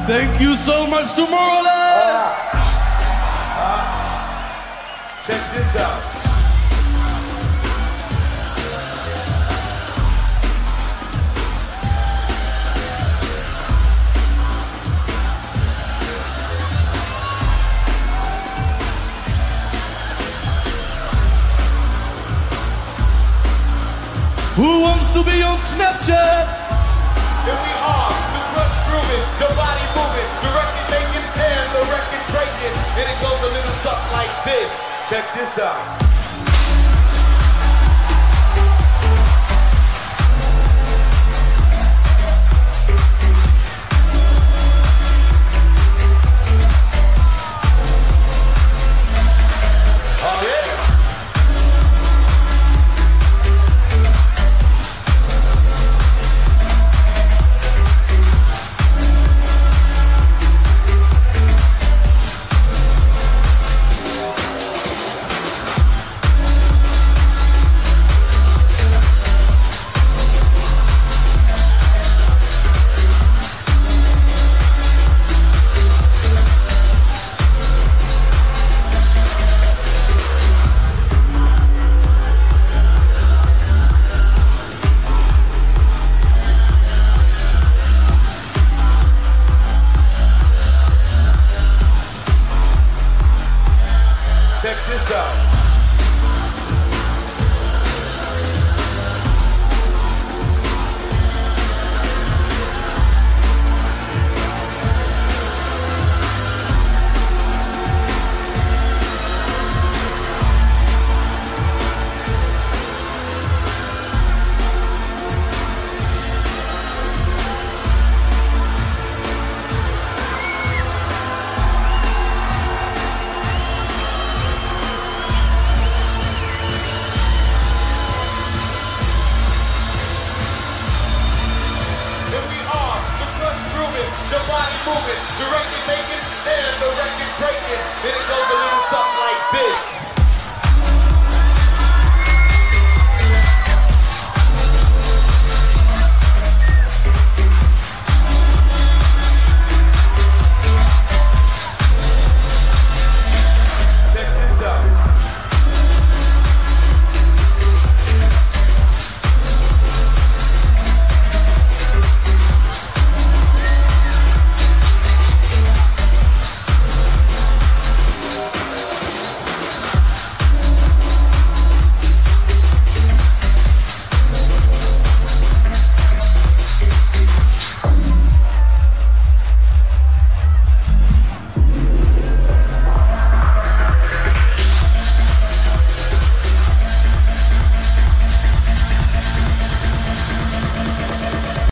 Thank you so much, Tomorrowland! Check this out. Who wants to be on Snapchat? Here we are, the crush grooving, the body moving, the record making and the record breaking, and it goes a little something like this. Check this out.